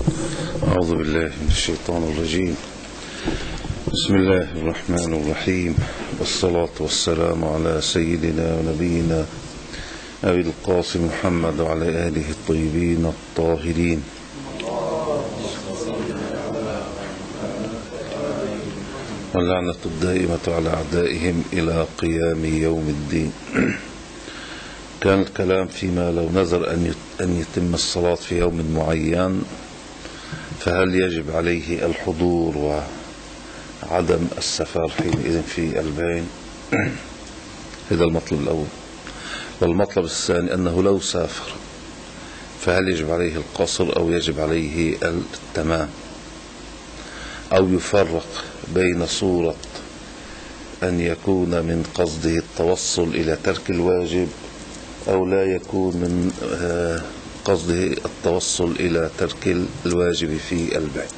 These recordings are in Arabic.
أعوذ بالله من الشيطان الرجيم. بسم الله الرحمن الرحيم، والصلاة والسلام على سيدنا ونبينا أبي القاسم محمد وعلى آله الطيبين الطاهرين، واللعنة الدائمة على أعدائهم إلى قيام يوم الدين. كان الكلام فيما لو نذر أن يتم الصلاة في يوم معين، فهل يجب عليه الحضور وعدم السفر حينئذ في البين؟ هذا المطلب الأول. والمطلب الثاني أنه لو سافر فهل يجب عليه القصر أو يجب عليه التمام، أو يفرق بين صورة أن يكون من قصده التوصل إلى ترك الواجب أو لا يكون من قصده التوصل إلى ترك الواجب في البيت.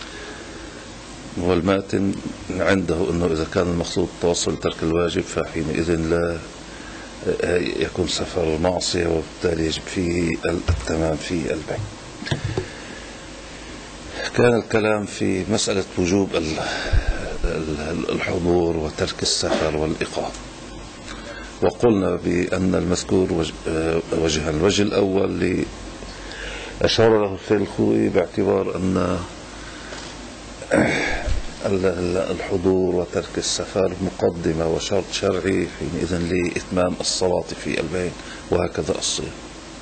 والماتن عنده أنه إذا كان المقصود التوصل لترك الواجب فحينئذ لا يكون سفر معصية، وبالتالي يجب فيه التمام في البيت. كان الكلام في مسألة وجوب الحضور وترك السفر والإقامة، وقلنا بأن المذكور وجهان. الوجه الأول اللي أشار له السيد الخوئي باعتبار أن الحضور وترك السفر مقدمة وشرط شرعي حينئذ لإتمام الصلاة في البيت، وهكذا الصيام.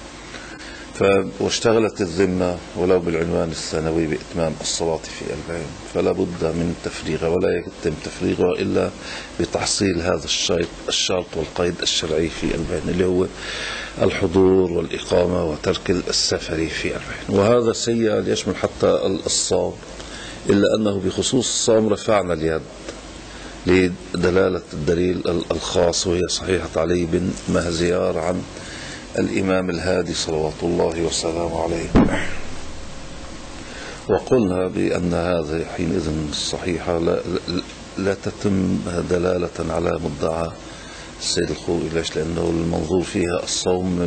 واشتغلت الذمة ولو بالعنوان الثانوي بإتمام الصلاة في البيت، فلا بد من تفريغها، ولا يتم تفريغها إلا بتحصيل هذا الشرط والقيد الشرعي في البيت، اللي هو الحضور والإقامة وترك السفر في البيت. وهذا سيئ يشمل حتى الصوم، إلا أنه بخصوص الصوم رفعنا اليد لدلالة الدليل الخاص، وهي صحيحة علي بن مهزيار عن الإمام الهادي صلوات الله وسلامه عليه. وقلنا بأن هذا حينئذ الصحيحة لا تتم دلالة على مدعى السيد الخوئي. ليش؟ لأنه المنظور فيها الصوم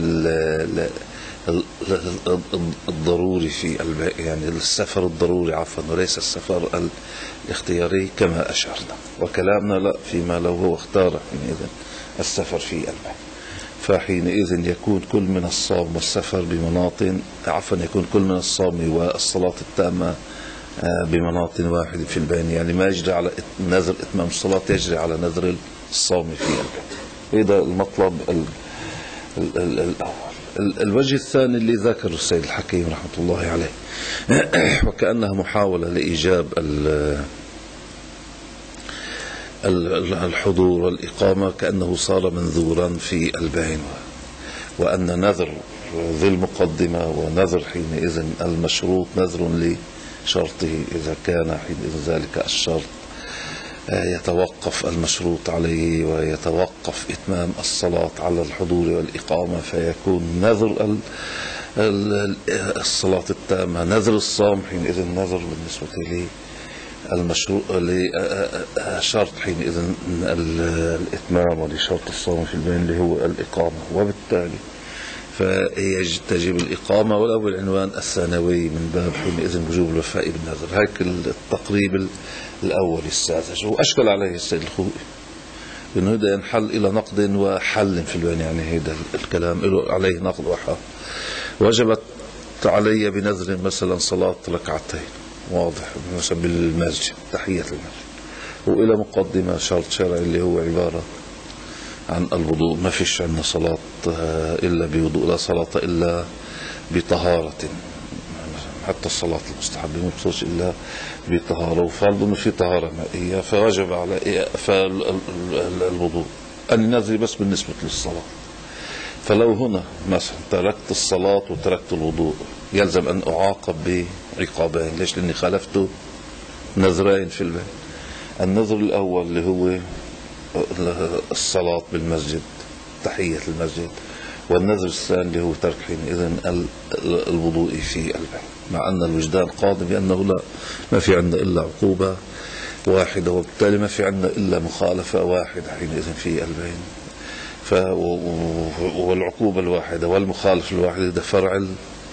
الضروري في يعني السفر الضروري عفوا، وليس السفر الاختياري كما أشرنا. وكلامنا لا فيما لو هو اختار حينئذ السفر في البيت، فحينئذ يكون كل من الصوم والسفر بمناطن يكون كل من الصوم والصلاة التامة بمناطن واحدة في البين، يعني ما يجري على نذر إتمام الصلاة يجري على نذر الصوم في البيت. هذا المطلب الأول. الوجه الثاني اللي ذكره السيد الحكيم رحمة الله عليه، وكأنها محاولة لإيجاب الحضور والإقامة كأنه صار منذورا في البين، وأن نذر ذي المقدمة ونذر حينئذ المشروط نذر لشرطه، إذا كان حينئذ ذلك الشرط يتوقف المشروط عليه ويتوقف إتمام الصلاة على الحضور والإقامة، فيكون نذر الصلاة التامة نذر الصوم حينئذ نذر بالنسبة لي المشروع لشرط حينئذ الإتمام ولشرط الصوم في البين اللي هو الإقامة، وبالتالي فيجب الإقامة ولو بالعنوان الثانوي من باب حينئذ وجوب الوفاء بالنذر. هيك التقريب الأول الساذج، وأشكل عليه السيد الخوئي إنه هذا ينحل إلى نقد وحل في البين، يعني هذا الكلام له عليه نقد وحل. وجبت علي بنذر مثلا صلاة ركعتين واضح مثلا بالمسجد تحية المسجد، وإلى مقدمة شرط شرعي اللي هو عبارة عن الوضوء، ما فيش عندنا صلاة إلا بوضوء، لا صلاة إلا بطهارة، حتى الصلاة المستحبة ما بتصيرش إلا بطهارة، وفرض إنه في طهارة مائية، فوجب على الوضوء. النذر بس بالنسبة للصلاة. فلو هنا مثلا تركت الصلاة وتركت الوضوء يلزم أن أعاقب بعقابين. ليش؟ لأني خالفت نذرين في البيت. النذر الأول اللي هو الصلاة بالمسجد تحية المسجد، والنذر الثاني اللي هو ترك حينئذ الوضوء في البيت، مع أن الوجدان قاضي بأنه لا ما في عندنا إلا عقوبة واحدة، وبالتالي ما في عندنا إلا مخالفة واحدة حينئذ في البيت. والعقوبة الواحدة والمخالف الواحد ده فرع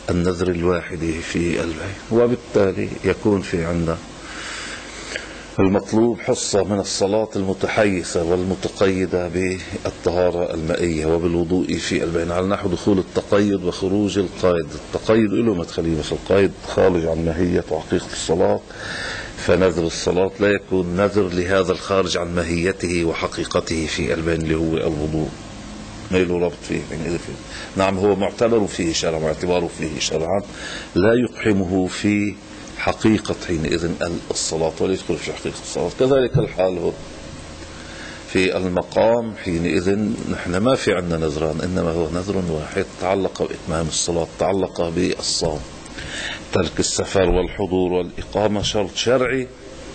النذر الواحد في البيع، وبالتالي يكون في عندنا المطلوب حصة من الصلاة المتحيزة والمتقيدة بالطهارة المائية وبالوضوء في البين، على نحو دخول التقيد وخروج القيد. التقيد له مدخلية، بس القيد خارج عن ماهية وحقيقة الصلاة، فنذر الصلاة لا يكون نذر لهذا الخارج عن ماهيته وحقيقته في البين اللي هو الوضوء، ما له ربط فيه. نعم هو معتبر فيه شرعا، واعتباره فيه شرعا لا يقحمه في حقيقة حينئذ الصلاة، ولا يدخل في حقيقة الصلاة. كذلك الحال هو في المقام، حينئذ نحن ما في عندنا نذران، إنما هو نذر واحد تعلق بإتمام الصلاة، تعلق بالصوم. ترك السفر والحضور والإقامة شرط شرعي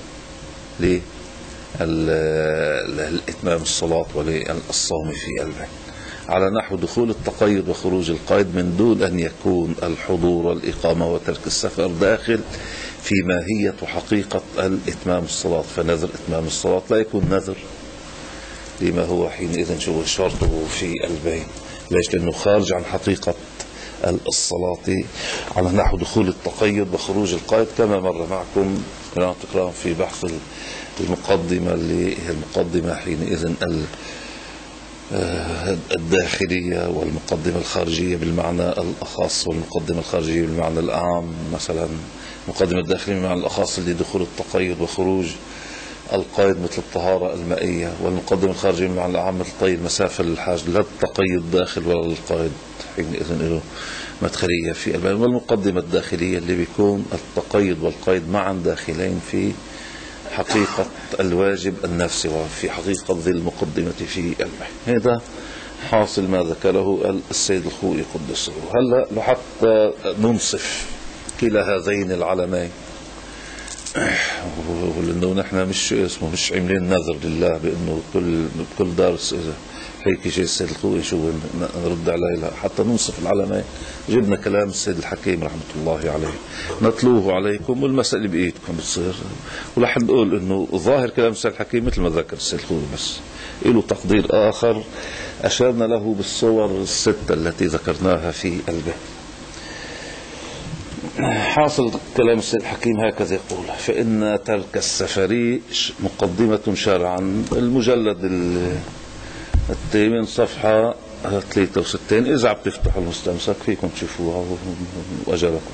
لإتمام الصلاة وللصوم في البيت، على نحو دخول التقيد وخروج القيد من دون أن يكون الحضور والإقامة وترك السفر داخل في ماهية وحقيقة الإتمام الصلاة. فنذر إتمام الصلاة لا يكون نذر لما هو حينئذ شو شرطه في البين. ليش؟ لأنه خارج عن حقيقة الصلاة، على نحو دخول التقيد وخروج القيد، كما مر معكم تقرأ في بحث المقدمة اللي هي المقدمة حينئذ الداخلية والمقدمة الخارجية بالمعنى الأخص، والمقدمة الخارجية بالمعنى الأعم. مثلا المقدمة الداخلية بالمعنى الأخص اللي دخول التقيد وخروج القيد مثل الطهارة المائية، والمقدمة الخارجية بالمعنى الأعم مثل طي المسافة للحاج، لا التقيد داخل ولا القيد، حينئذ له مدخلية في البيان. والمقدمة الداخلية اللي بيكون التقيد والقيد معا داخلين في حقيقة الواجب النفسي وفي حقيقة ذي المقدمة في البيان. هذا حاصل ما ذكره السيد الخوئي قدسه. هلأ لحتى ننصف كلا هذين العلمين، ولأنه نحن مش عاملين نذر لله بأنه كل دارس هيك شيء السيد الخوئي شو نرد عليه، حتى ننصف العلمين جبنا كلام السيد الحكيم رحمة الله عليه نتلوه عليكم، والمسألة بإيدكم بتصير. ورح نقول إنه ظاهر كلام السيد الحكيم مثل ما ذكر السيد الخوئي، بس له تقدير آخر أشرنا له بالصور الستة التي ذكرناها في البيت. حاصل كلام السيد الحكيم هكذا يقول: فإن ترك السفر مقدمة شرعا. المجلد الثامن صفحة 63، إذا عم تفتحوا المستمسك فيكم تشوفوها وأجلكم.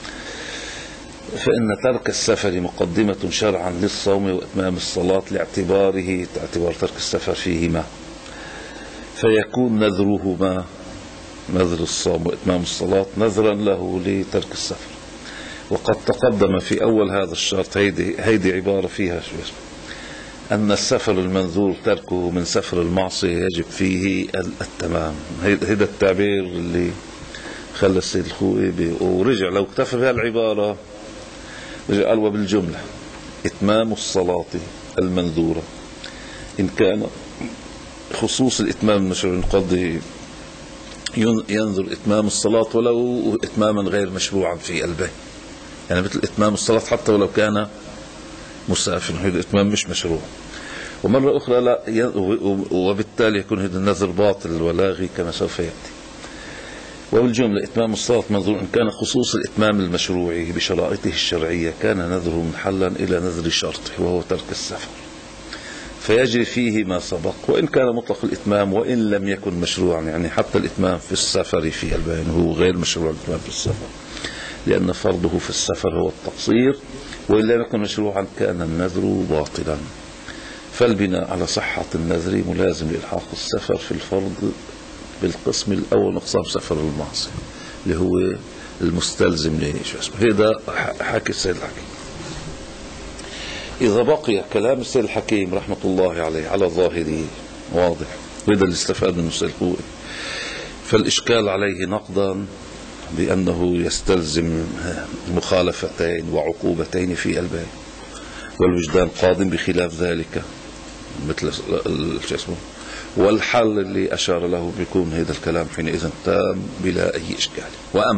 فإن ترك السفر مقدمة شرعا للصوم وإتمام الصلاة لاعتباره اعتبار ترك السفر فيهما، فيكون نذرهما نذر الصوم وإتمام الصلاة نذرا له لترك السفر. وقد تقدم في أول هذا الشرط هيدي عبارة فيها شو اسمه: أن السفر المنذور تركه من سفر المعصية يجب فيه التمام. هذا التعبير اللي خلى السيد الخوئي ورجع لو اكتفى بهالعبارة رجع قال: وبالجملة إتمام الصلاة المنذورة إن كان خصوص الإتمام المشروع قد ينذر إتمام الصلاة ولو إتماما غير مشروعا في البيت، يعني مثل إتمام الصلاة حتى ولو كان مسافر، هذا إتمام مش مشروع. ومرة أخرى لا، وبالتالي يكون هذا النذر باطل ولاغي كما سوف يأتي. وبالجملة إتمام الصلاة منظور إن كان خصوص الإتمام المشروعي بشرائطه الشرعية كان نذره منحلا إلى نذر شرطه وهو ترك السفر، فيجري فيه ما سبق، وإن كان مطلق الإتمام وإن لم يكن مشروعا. يعني حتى الإتمام في السفر في البين هو غير مشروع الإتمام في السفر، لأن فرضه في السفر هو التقصير، وإن لم يكن مشروعا كان النذر باطلا. فالبناء على صحة النذر ملازم لإلحاق السفر في الفرض بالقسم الأول أقسام سفر المعصية اللي هو المستلزم لشو اسمه. هذا حكي السيد الحكيم. إذا بقي كلام السيد الحكيم رحمة الله عليه على ظاهره واضح، وهذا اللي استفاد منه السيد الخوئي، فالإشكال عليه نقضا بأنه يستلزم مخالفتين وعقوبتين في البيت، والوجدان قادم بخلاف ذلك مثل شو اسمه. والحل اللي أشار له بيكون هذا الكلام حينئذ تام بلا أي إشكال. وأما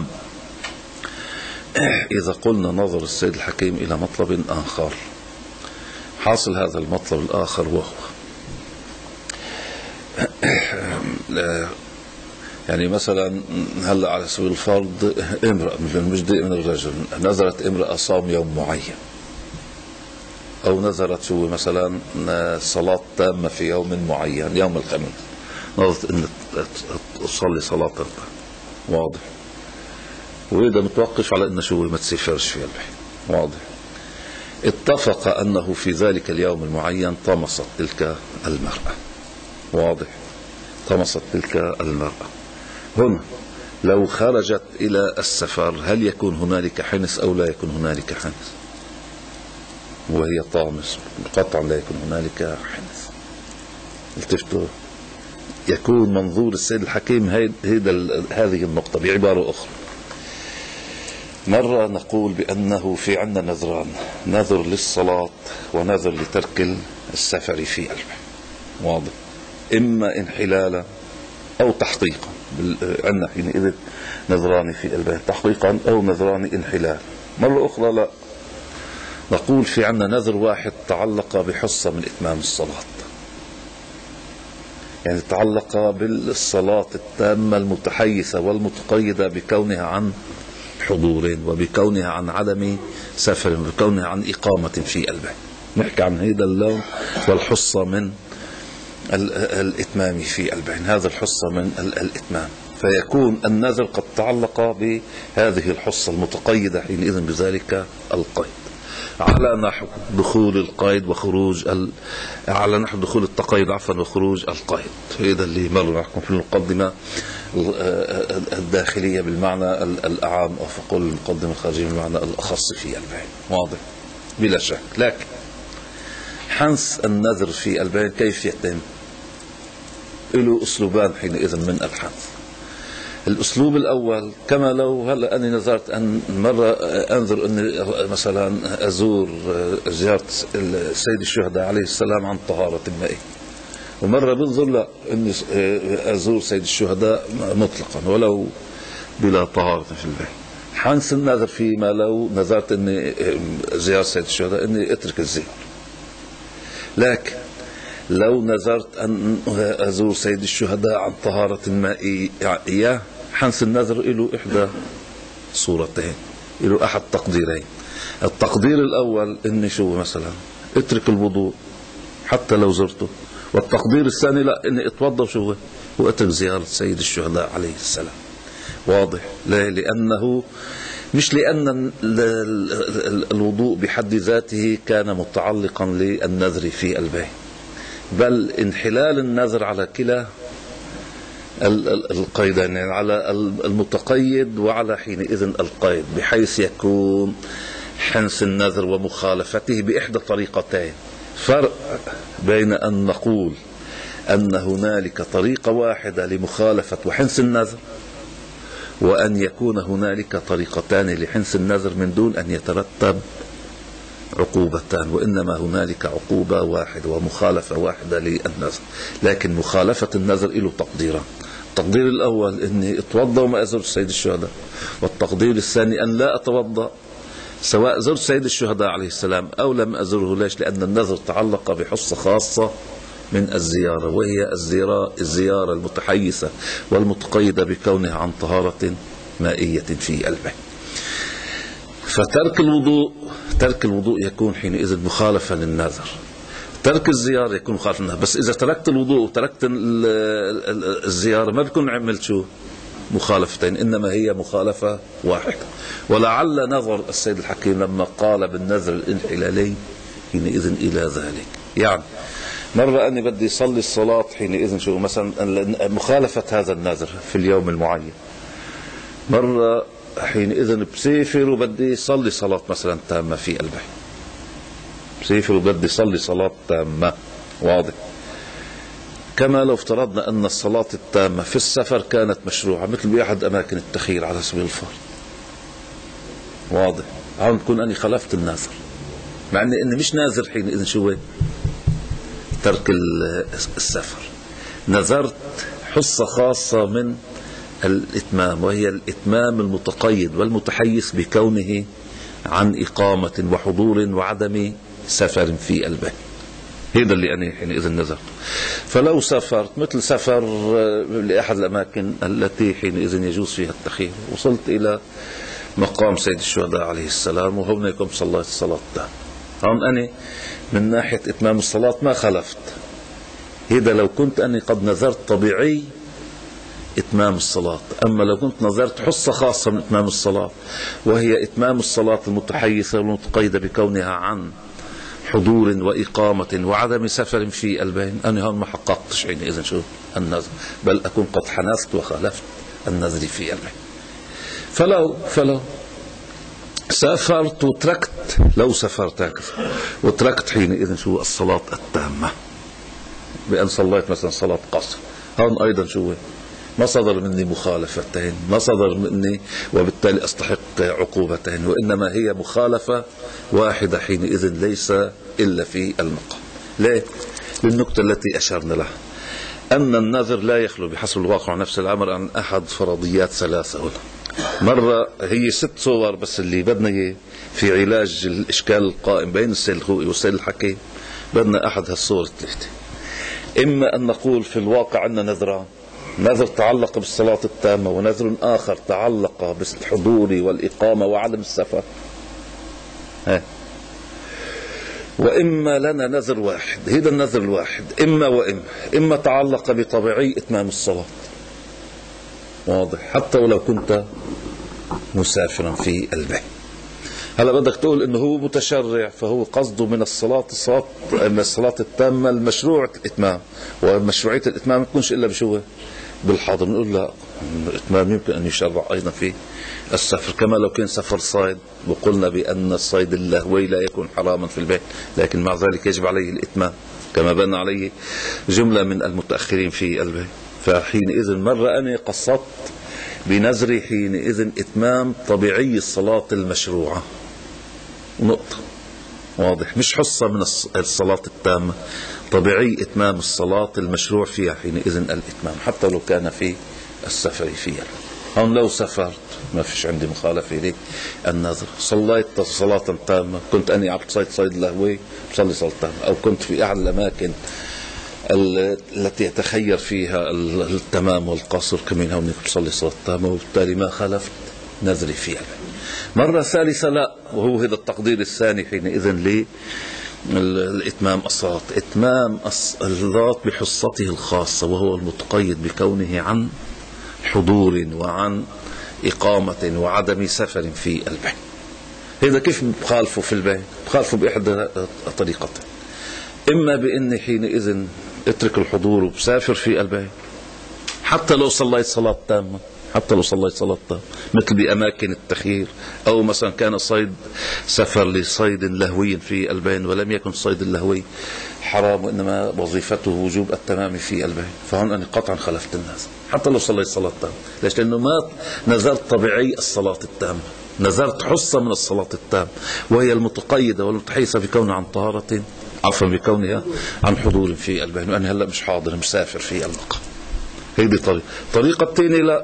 إذا قلنا نظر السيد الحكيم إلى مطلب آخر، حاصل هذا المطلب الآخر وهو يعني مثلا هلا على سبيل الفرض امرأة من المجد من الرجل نذرت امرأة صوم يوم معين، أو نذرت شو مثلا صلاة تامة في يوم معين يوم الخميس، نذرت أن تصلي صلاة تامة، واضح، وإذا متوقف على أن شو ما تسافرش في البحر، واضح. اتفق أنه في ذلك اليوم المعين طمست تلك المرأة، واضح، طمست تلك المرأة. هنا لو خرجت إلى السفر هل يكون هنالك حنس أو لا يكون هنالك حنس؟ وهي طامس قطعا لا يكون هنالك حنس. التفتوا يكون منظور السيد الحكيم هذه النقطة بعبارة أخرى. مرة نقول بأنه في عندنا نذران، نذر للصلاة ونذر لترك السفر في البحر، واضح، إما انحلالا أو تحقيقا. عندنا حينئذ نذران في البحر تحقيقا أو نذران انحلال. مرة أخرى لا، نقول في عندنا نذر واحد تعلق بحصة من إتمام الصلاة، يعني تعلق بالصلاة التامة المتحيثة والمتقيدة بكونها عن حضور وبكونها عن عدم سفر وبكونها عن إقامة في البحر. نحكي عن هذا اللون والحصة من الإتمام في البحر، هذا الحصة من الإتمام، فيكون النذر قد تعلق بهذه الحصة المتقيدة حينئذ بذلك القيد، على نحو دخول القيد وخروج على نحو دخول التقيد وخروج القيد. هذا اللي مر معكم في المقدمة الداخلية بالمعنى الأعام، أو فقل المقدمة الخارجية بالمعنى الأخص في البيان، واضح بلا شك. لكن حنس النذر في البيان كيف يتم؟ له أسلوبان حينئذ من الحنس. الأسلوب الأول كما لو هلأ أني نظرت أن مرة أنظر أني مثلا أزور زيارة السيد الشهداء عليه السلام عن طهارة مائية، ومرة بنظر لا أني أزور سيد الشهداء مطلقا ولو بلا طهارة في البيت. حنس النذر فيما لو نظرت أني زيارة سيد الشهداء أني أترك الزيارة. لكن لو نذرت أن أزور سيد الشهداء عن طهارة مائية، حنس النذر له إحدى صورتين، له أحد تقديرين. التقدير الأول إني شو مثلا اترك الوضوء حتى لو زرته، والتقدير الثاني لا، إني اتوضى شو واترك زيارة سيد الشهداء عليه السلام، واضح. لا، لأنه مش لأن الوضوء بحد ذاته كان متعلقا للنذر في البيت، بل انحلال النذر على كلا القيدين، يعني على المتقيد وعلى حينئذ القيد، بحيث يكون حنس النذر ومخالفته بإحدى طريقتين. فرق بين أن نقول أن هنالك طريقة واحدة لمخالفة وحنس النذر، وأن يكون هنالك طريقتان لحنس النذر من دون أن يترتب عقوبتان، وإنما هنالك عقوبة واحدة ومخالفة واحدة للنذر. لكن مخالفة النذر له تقديران، التقدير الأول أني أتوضأ وما أزور سيد الشهداء، والتقدير الثاني أن لا أتوضأ سواء زرت سيد الشهداء عليه السلام أو لم أزره. ليش؟ لأن النذر تعلق بحصة خاصة من الزيارة، وهي الزيارة المتحيثة والمتقيدة بكونها عن طهارة مائية في البيت. فترك الوضوء يكون حينئذ مخالفة للنذر، ترك الزيارة يكون مخالفة للنذر. بس إذا تركت الوضوء وتركت الزيارة ما بيكون عملت شو مخالفتين، إنما هي مخالفة واحدة. ولعل نظر السيد الحكيم لما قال بالنذر الانحلالي حينئذ إلى ذلك. يعني مرة أني بدي صلي الصلاة حينئذ شو مثلا مخالفة هذا النذر في اليوم المعين، مرة حينئذ بسافر وبدي صلي صلاة مثلا تامة في البحر، بسافر وبدي صلي صلاة تامة، واضح. كما لو افترضنا أن الصلاة التامة في السفر كانت مشروعة مثل بأحد أماكن التخيير على سبيل الفرض، واضح. هون تكون أني خلفت الناذر، مع أني مش ناذر حينئذ شو ترك السفر، نذرت حصة خاصة من الإتمام، وهي الإتمام المتقيد والمتحيز بكونه عن إقامة وحضور وعدم سفر في البيت. هذا اللي أنا حينئذ نذرت. فلو سافرت مثل سفر لأحد الأماكن التي حينئذ يجوز فيها التخيير، وصلت إلى مقام سيد الشهداء عليه السلام وهناكم صليت الصلاة التامة، هون أنا من ناحية إتمام الصلاة ما خلفت. هذا لو كنت أني قد نذرت طبيعي إتمام الصلاة. أما لو كنت نظرت حصة خاصة من إتمام الصلاة، وهي إتمام الصلاة المتحيزة والمتقيدة بكونها عن حضور وإقامة وعدم سفر في البين، أنا هون ما حققتش حينئذ شو النذر، بل أكون قد حنثت وخالفت النذر في البين. فلو سافرت وتركت، لو سافرت هكذا وتركت حينئذ شو الصلاة التامة بأن صليت مثلا صلاة قصر، هون أيضا شو ما صدر مني مخالفتين، ما صدر مني وبالتالي أستحق عقوبتين، وإنما هي مخالفة واحدة حينئذ ليس إلا في المقام. ليه؟ للنكتة التي أشرنا لها، أن النذر لا يخلو بحسب الواقع نفس الأمر عن أحد فرضيات ثلاثة. هنا مرة هي 6 صور بس اللي بدنا في علاج الإشكال القائم بين السيد الخوئي والسيد الحكيم، بدنا أحد هالصور الثلاثة. إما أن نقول في الواقع عندنا نذران، نذر تعلق بالصلاة التامة، ونذر آخر تعلق بالحضور والإقامة وعدم السفر، وإما لنا نذر واحد. هذا النذر الواحد إما تعلق بطبيعي إتمام الصلاة، واضح، حتى ولو كنت مسافرا في البيت. هلا بدك تقول انه هو متشرع، فهو قصده من الصلاة التامة المشروع الاتمام، ومشروعية الاتمام ما تكونش الا بشو؟ بالحاضر. نقول لا، الاتمام يمكن ان يشرع ايضا في السفر، كما لو كان سفر صيد، وقلنا بان الصيد اللهوي لا يكون حراما في البيت، لكن مع ذلك يجب عليه الاتمام كما بان عليه جملة من المتأخرين في البيت. فحينئذ مرة أنا قصدت بنذري حينئذ إتمام طبيعي الصلاة المشروعة، نقطة، واضح، مش حصة من الصلاة التامة، طبيعي إتمام الصلاة المشروع فيها حينئذ الإتمام، حتى لو كان في السفر فيها. هون لو سافرت ما فيش عندي مخالفة لي النذر، صليت صلاة تامة، كنت أني عبد صيد لهوي بصلي صلاة تامة، أو كنت في أحد الأماكن التي يتخير فيها التمام والقصر، كمين هون بصلي صلاة تامة، وبالتالي ما خالفت نذري فيها. مرة ثالثة لا، وهو هذا التقدير الثاني حينئذ للإتمام الصلاة، إتمام الصلاة بحصته الخاصة، وهو المتقيد بكونه عن حضور وعن إقامة وعدم سفر في البيت. هذا كيف بخالفه في البيت؟ بخالفه بإحدى طريقتين، إما بإني حينئذ اترك الحضور وبسافر في البيت، حتى لو صليت صلاة تامة، مثل بأماكن التخيير، أو مثلا كان صيد سفر لصيد لهوي في البين، ولم يكن صيد اللهوي حرام، وإنما وظيفته وجوب التمام في البين، فهون أنا قطعا خلفت الناس حتى لو صليت صلاة تامة. ليش؟ لأنه ما نذرت طبيعي الصلاة التامة، نذرت حصة من الصلاة التامة، وهي المتقيدة والمتحيزة بكونها عن طهارة، عفوا بكونها عن حضور في البين، وأنا هلأ مش حاضر مسافر في المقام. هيدي طريقة الثانية لا،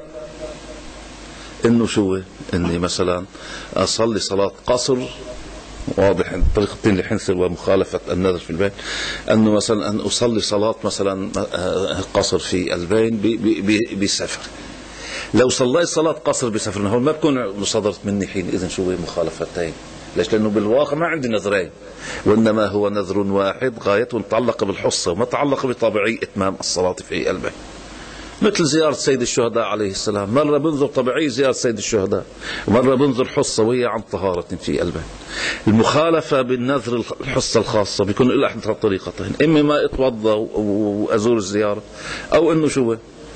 إنه شو إني مثلا أصلي صلاة قصر، واضح. الطريقة الثانية اللي حنصير ومخالفة النذر في البين، أنه مثلا أن أصلي صلاة مثلا قصر في البين بسفر. لو صليت صلاة قصر بسفر، هون ما بكون صدرت مني حين إذن شو مخالفتين. ليش؟ لأنه بالواقع ما عندي نذرين، وإنما هو نذر واحد غايته متعلقة بالحصة، وما تعلق بطبيعي إتمام الصلاة في البيت. مثل زيارة سيد الشهداء عليه السلام، مرة بنظر طبيعي زيارة سيد الشهداء، ومرة بنظر حصة وهي عن طهارة في البيت. المخالفة بالنذر الحصة الخاصة بيكون إلا أحد الطريقتين، إما ما اتوضى وأزور الزيارة، أو إنه شو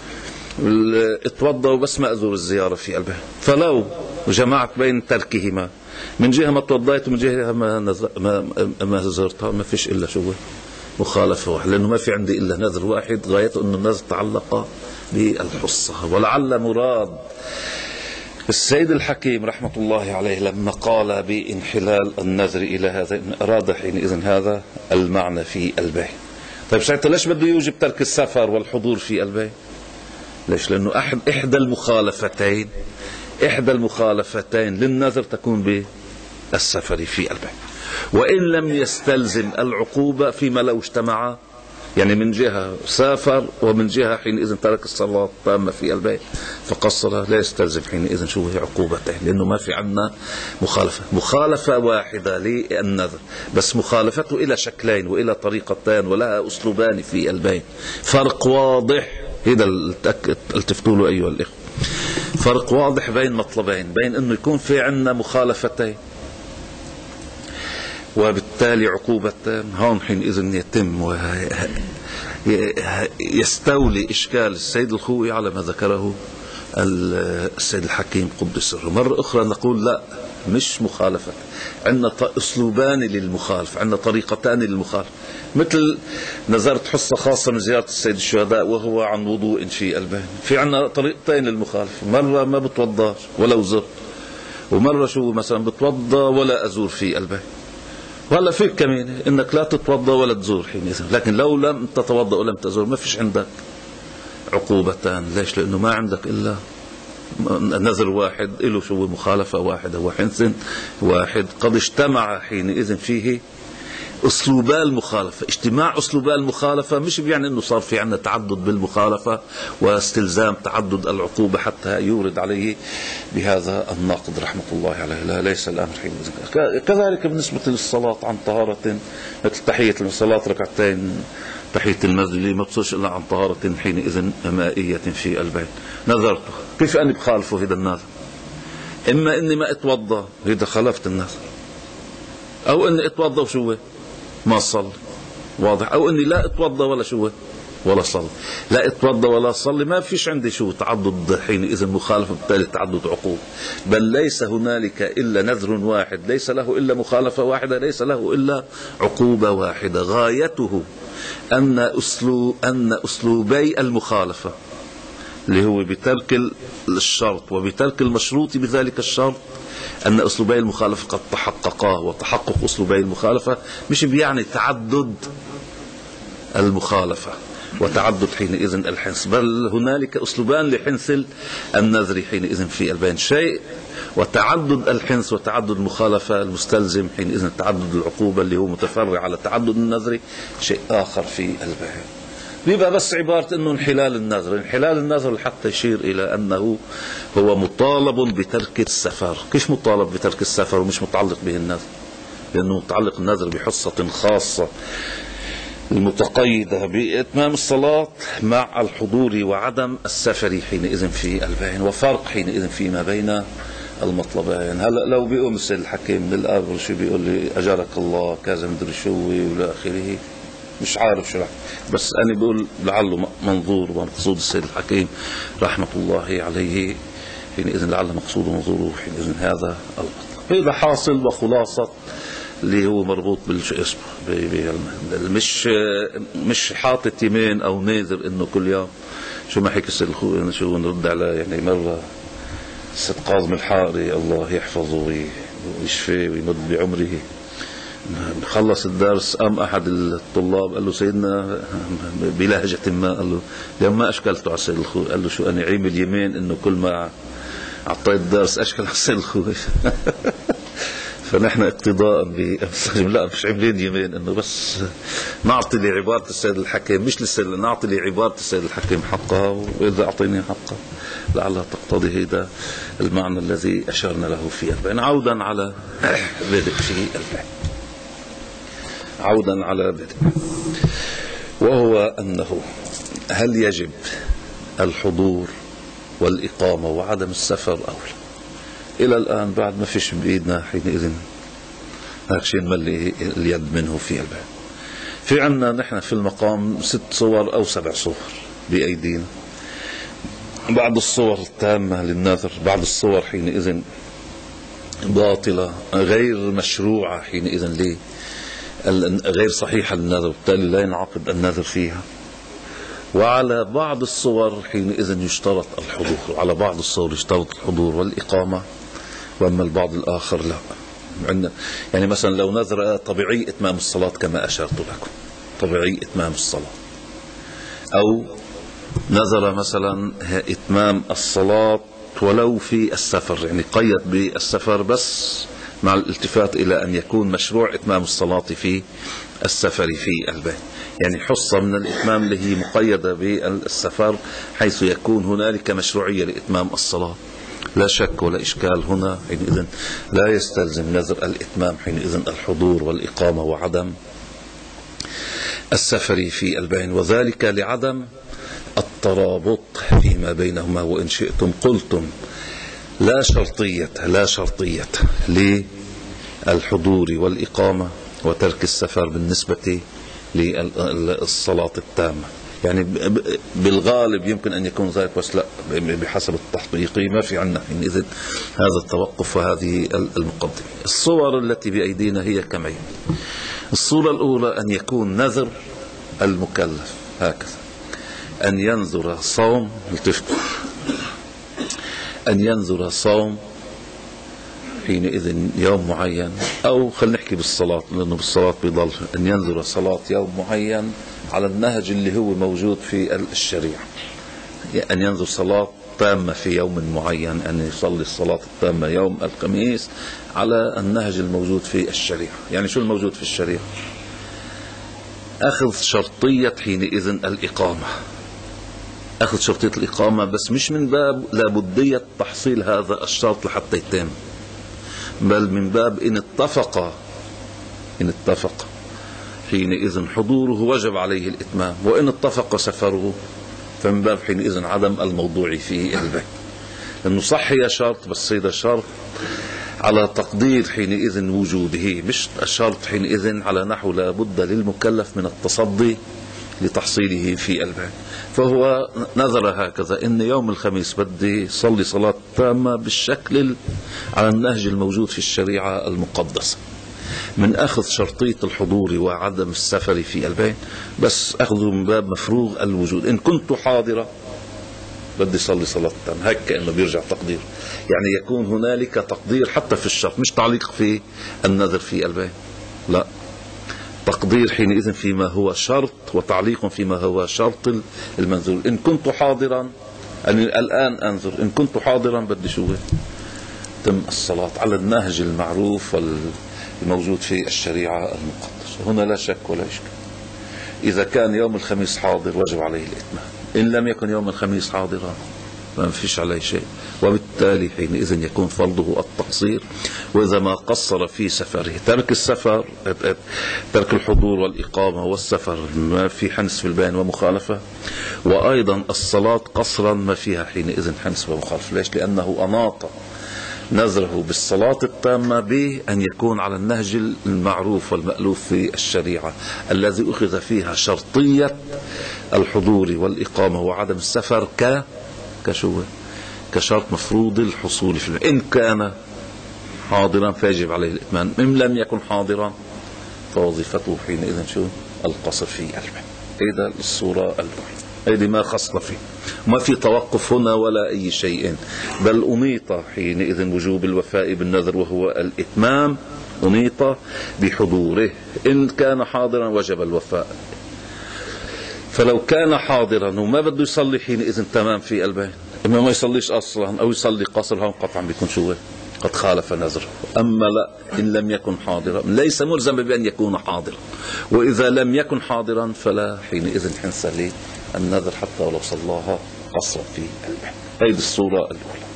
اتوضى وبس ما أزور الزيارة في البيت. فلو جمعت بين تركهما، من جهة ما توضيت ومن جهة ما زرتها، ما فيش إلا شو مخالفة واحد، لأنه ما في عندي إلا نذر واحد غايته أنه النذر تعلق بالحصة. ولعل مراد السيد الحكيم رحمة الله عليه لما قال بانحلال النذر إلى هذا، أراد حينئذ هذا المعنى في البيت. طيب ساعتها ليش بده يوجب ترك السفر والحضور في البيت؟ ليش؟ لأنه إحدى المخالفتين للنذر تكون بالسفر في البيت. وإن لم يستلزم العقوبة فيما لو اجتمعا، يعني من جهة سافر ومن جهة حينئذ ترك الصلاة التامة في البيت فقصر، لا يستلزم حينئذ شو هي عقوبته، لأنه ما في عنا مخالفة واحدة للنذر، بس مخالفته إلى شكلين وإلى طريقتين ولها أسلوبان في البيت. فرق واضح، هذا التفتوا له أيها الإخوة، فرق واضح بين مطلبين، بين أنه يكون في عنا مخالفتين وبالتالي عقوبتان، هون حينئذ يتم ويستولي إشكال السيد الخوئي على ما ذكره السيد الحكيم قدس سره. مرة أخرى نقول لا، مش مخالفة، عندنا أسلوبان للمخالف، عندنا طريقتان للمخالف. مثل نزرت حصة خاصة من زيارة السيد الشهداء وهو عن وضوء في البيت، في عندنا طريقتين للمخالف، مرة ما بتوضاش ولا وزر، ومرة شو مثلا بتوضى ولا أزور في البيت. وهلا فيك كمان انك لا تتوضا ولا تزور حينئذ، لكن لو لم تتوضا ولم تزور ما فيش عندك عقوبتان. ليش؟ لانه ما عندك الا نذر واحد له شو مخالفه واحده وحنث واحد، قد اجتمع حينئذ فيه أسلوبا المخالفة. اجتماع أسلوبا المخالفة مش بيعني أنه صار في عنا تعدد بالمخالفة واستلزام تعدد العقوبة حتى يورد عليه بهذا الناقد رحمة الله عليه، لا، ليس الأمر حينئذ. كذلك بالنسبة للصلاة عن طهارة، مثل تحية الصلاة ركعتين تحية المسجد اللي ما بصيرش إلا عن طهارة حينئذ مائية في البيت، نذرته، كيف أني بخالفه هذا النذر؟ إما إني ما أتوضأ، هذا خالفت النذر، أو إني أتوضأ وشو ما صلي، واضح، أو إني لا أتوضأ ولا شو ولا صلي. لا أتوضأ ولا صلي ما فيش عندي شو تعدد حينئذ مخالفة، بالتالي تعدد عقوبة، بل ليس هنالك إلا نذر واحد، ليس له إلا مخالفة واحدة، ليس له إلا عقوبة واحدة. غايته أن أسلوبي المخالفة اللي هو بترك الشرط وبترك المشروط بذلك الشرط، أن أسلوبي المخالفة قد تحققا، وتحقق أسلوبي المخالفة مش بيعني تعدد المخالفة وتعدد حينئذ الحنث، بل هنالك أسلوبان لحنث النذر حينئذ في البين شيء، وتعدد الحنث وتعدد المخالفة المستلزم حينئذ تعدد العقوبة اللي هو متفرع على تعدد النذر شيء آخر في البين. بيبقى بس عبارة أنه انحلال النذر حتى يشير إلى أنه هو مطالب بترك السفر. كيف مطالب بترك السفر ومش متعلق به النذر؟ لأنه متعلق النذر بحصة خاصة المتقيدة بإتمام الصلاة مع الحضور وعدم السفر حينئذ في البين، وفرق حينئذ فيما بين المطلبين. هلا لو بيقوم السيد الحكيم من الأربع شو بيقول لي أجرك الله كذا مدري شو ولا آخره، مش عارف شو، بس أنا بقول لعله منظور ومقصود السيد الحكيم رحمة الله عليه حينئذ، لعل مقصود ومنظوره حينئذ هذا المطلب. هذا حاصل وخلاصة اللي هو مربوط بالشو اسمه مش حاطط يمين أو ناذر إنه كل يوم شو ما حكي السيد الخوي شو نرد على. يعني مرة السيد قاظم الحاري الله يحفظه ويشفيه ويمد بعمره خلص الدرس، قام أحد الطلاب قال له سيدنا بلهجة ما، قال له اليوم ما أشكلته على السيد الخوي، قال له شو أنا عيب اليمين إنه كل ما أعطيت درس أشكل على السيد الخوي. فنحن اقتضاء بأمثالهم لا مش عاملين يمين، إنه بس نعطي لعبارة السيد الحكيم مش للسيد، نعطي لعبارة السيد الحكيم حقها، وإذا أعطيني حقها لعلها تقتضي هذا المعنى الذي أشرنا له في البين. عودا على بدء في البين، عودا على بدء، وهو أنه هل يجب الحضور والإقامة وعدم السفر أو لا؟ إلى الآن بعد ما فيش بإيدنا حينئذ هذا شيء نملي اليد منه في البين. في عنا نحن في المقام 6 صور أو 7 صور بأيدينا، بعض الصور التامة للنذر، بعض الصور حينئذ باطلة غير مشروعة حينئذ ليه غير صحيحة للنذر، بالتالي لا ينعقد النذر فيها. وعلى بعض الصور حينئذ يشترط الحضور، وعلى بعض الصور يشترط الحضور والإقامة، وأما البعض الآخر لا. يعني مثلا لو نذر طبيعي إتمام الصلاة كما أشرت لكم، طبيعي إتمام الصلاة، أو نذر مثلا إتمام الصلاة ولو في السفر، يعني قيد بالسفر بس مع الالتفات إلى أن يكون مشروع إتمام الصلاة في السفر في البيت، يعني حصة من الإتمام اللي هي مقيدة بالسفر، حيث يكون هنالك مشروعية لإتمام الصلاة. لا شك ولا إشكال هنا حينئذ لا يستلزم نذر الإتمام حينئذ الحضور والإقامة وعدم السفر في البين، وذلك لعدم الترابط فيما بينهما. وإن شئتم قلتم لا شرطية للحضور والإقامة وترك السفر بالنسبة للصلاة التامة، يعني بالغالب يمكن أن يكون ذلك، بس لا، بحسب التحقيق ما في عنا حينئذ هذا التوقف وهذه المقدمة. الصور التي بأيدينا هي كمين. الصورة الأولى أن يكون نذر المكلف هكذا، أن ينذر صوم، أن ينذر صوم حينئذ يوم معين، أو خلينا نحكي بالصلاة لأنه بالصلاة بيضل، أن ينذر صلاة يوم معين على النهج اللي هو موجود في الشريعة، أن ينذر صلاة تامة في يوم معين، أن يصلي الصلاة التامة يوم الخميس على النهج الموجود في الشريعة. يعني شو الموجود في الشريعة؟ أخذ شرطية حينئذ الإقامة، أخذ شرطية الإقامة، بس مش من باب لابدية تحصيل هذا الشرط لحتى يتم، بل من باب إن اتفق حينئذ حضوره وجب عليه الإتمام، وإن اتفق سفره فمن باب حينئذ عدم الموضوع في البيت، لأنه صح هي شرط، بس هذا شرط على تقدير حينئذ وجوده، مش الشرط حينئذ على نحو لا بد للمكلف من التصدي لتحصيله في البيت. فهو نذر هكذا إن يوم الخميس بدي صلي صلاة تامة بالشكل على النهج الموجود في الشريعة المقدسة، من أخذ شرطية الحضور وعدم السفر في البيت، بس أخذه من باب مفروغ الوجود. إن كنت حاضرا بدي صلي صلاة تامة، هيك كأنه بيرجع تقدير، يعني يكون هنالك تقدير حتى في الشرط، مش تعليق في النذر في البيت، لا، تقدير حينئذ فيما هو شرط وتعليق فيما هو شرط المنذور. إن كنت حاضرا، الآن أنذر، إن كنت حاضرا بدي شو تم الصلاة على النهج المعروف والموجود في الشريعة المقدسة. هنا لا شك ولا إشكال، إذا كان يوم الخميس حاضر وجب عليه الإتمام، إن لم يكن يوم الخميس حاضرا ما فيش عليه شيء، وبالتالي حينئذ يكون فرضه التقصير. وإذا ما قصر في سفره، ترك السفر، ترك الحضور والإقامة والسفر ما في حنس في البيان ومخالفة، وأيضا الصلاة قصرا ما فيها حينئذ حنس ومخالفة. ليش؟ لأنه أناط نذره بالصلاة التامة بأن يكون على النهج المعروف والمألوف في الشريعة الذي أخذ فيها شرطية الحضور والإقامة وعدم السفر كشرط مفروض الحصول في إن كان حاضرا فيجب عليه الإتمام، إن لم يكن حاضرا فوظيفته حينئذ شو؟ القصر في البيت. هذا الصورة الأولى، هذه ما خصنا فيه، ما في توقف هنا ولا أي شيء، بل أنيط حينئذ وجوب الوفاء بالنذر وهو الإتمام، أنيط بحضوره. إن كان حاضرا وجب الوفاء، فلو كان حاضرا وما بده يصلي حينئذ تمام في البيت، إما ما يصليش أصلا أو يصلي قصر، هون قطعا بيكون شو؟ قد خالف نذره. أما لا، إن لم يكن حاضرا ليس ملزم بأن يكون حاضرا، وإذا لم يكن حاضرا فلا حينئذ حنس للنذر حتى ولو صلاها قصرا في البيت. هذه الصورة الأولى.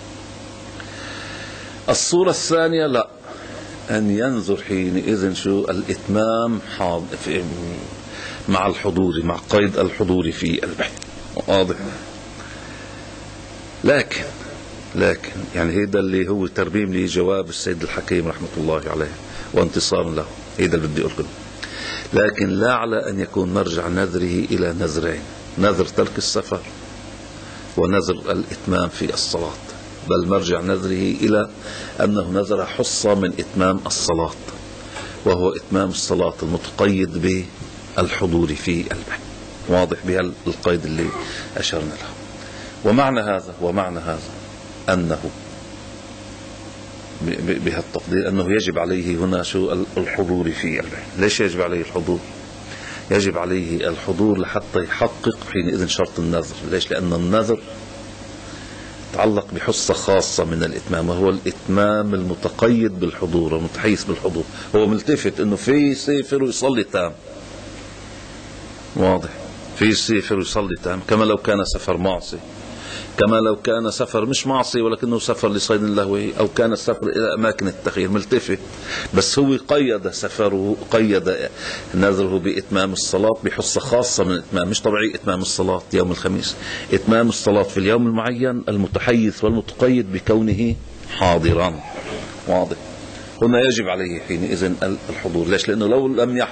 الصورة الثانية لا، أن ينذر حينئذ شو؟ الإتمام مع الحضور، مع قيد الحضور في البيت. واضح؟ لكن يعني هذا اللي هو ترميم لجواب السيد الحكيم رحمة الله عليه وانتصار له، هذا اللي بدي أقوله. لكن لا على أن يكون مرجع نذره إلى نذرين، نذر ترك السفر ونذر الإتمام في الصلاة، بل مرجع نذره إلى أنه نذر حصة من إتمام الصلاة، وهو إتمام الصلاة المتقيد بالحضور في البيت. واضح بهالقيد اللي أشرنا له. ومعنى هذا أنه بهالتقدير أنه يجب عليه هنا شو؟ الحضور في البيت. ليش يجب عليه الحضور؟ يجب عليه الحضور لحتى يحقق حينئذ شرط النذر. ليش؟ لأن النذر يتعلق بحصة خاصة من الإتمام، وهو الإتمام المتقيد بالحضور والمتحيز بالحضور. هو ملتفت إنه في يسافر ويصلي تام، واضح، في يسافر ويصلي تام، كما لو كان سفر معصي، كما لو كان سفر مش معصي ولكنه سفر لصيد اللهو، أو كان السفر إلى أماكن التخيير، ملتفت. بس هو قيد سفره، قيد نذره بإتمام الصلاة بحصة خاصة من الإتمام، مش طبيعي إتمام الصلاة يوم الخميس، إتمام الصلاة في اليوم المعين المتحيز والمتقيد بكونه حاضرا، واضح. هنا يجب عليه حينئذ الحضور. ليش؟ لأنه لو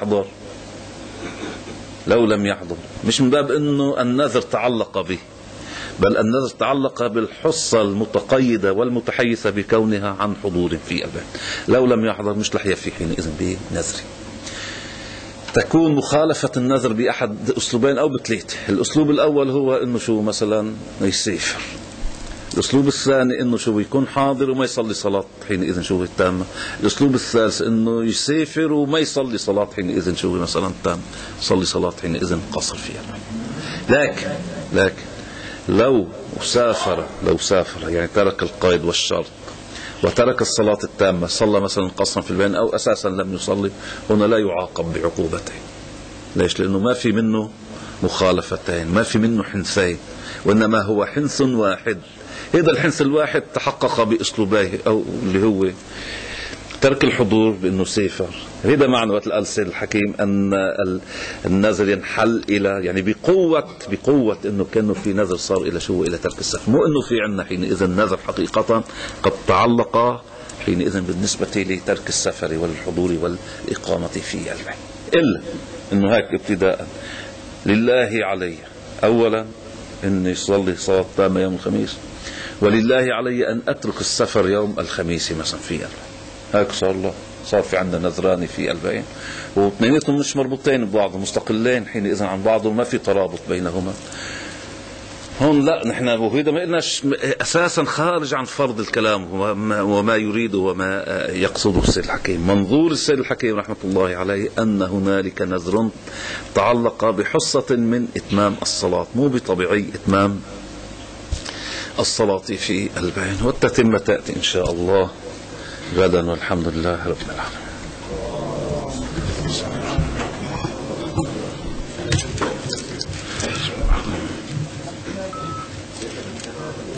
لم يحضر مش من باب أنه النذر تعلق به، بل النذر تعلق بالحصة المتقيدة والمتحيزة بكونها عن حضور في البيت. لو لم يحضر مش رح يفي حينئذ بنذره. تكون مخالفة النذر بأحد أسلوبين أو بثلاثة. الأسلوب الأول هو أنه شو مثلا يسافر. الأسلوب الثاني أنه شو يكون حاضر وما يصلي صلاة حينئذ شو التامة. الأسلوب الثالث أنه يسافر وما يصلي صلاة حينئذ شو مثلا تام، يصلي صلاة حينئذ قصر فيها. لكن لو سافر يعني ترك القيد والشرط وترك الصلاة التامة، صلى مثلا قصرا في البين أو أساسا لم يصلي، هنا لا يعاقب بعقوبتين. ليش؟ لأنه ما في منه مخالفتين، ما في منه حنثين، وإنما هو حنث واحد. هذا الحنث الواحد تحقق بأسلوبيه، أو اللي هو ترك الحضور بأنه سافر. هذا معنى وقت قال السيد الحكيم أن النذر ينحل إلى يعني بقوة أنه كانوا في نذر صار إلى شو؟ إلى ترك السفر. مو أنه في عنا حينئذ النذر حقيقة قد تعلق حينئذ بالنسبة لترك السفر والحضور والإقامة في البيت، إلا أنه هيك ابتداء لله علي أولا أن يصلي صلاة تامة يوم الخميس، ولله علي أن أترك السفر يوم الخميس مثلا في البيت. هيك صار في عندنا نذران في البين، واثنيناتهم مش مربوطين ببعض، مستقلين حينئذ عن بعض وما في ترابط بينهما. هون لا، نحن وهذا ما قلناش اساسا خارج عن فرض الكلام وما يريده وما يقصده السيد الحكيم. منظور السيد الحكيم رحمة الله عليه أن هنالك نذر تعلق بحصة من إتمام الصلاة، مو بطبيعي إتمام الصلاة في البين. والتتمة تأتي إن شاء الله غدا، والحمد لله رب العالمين.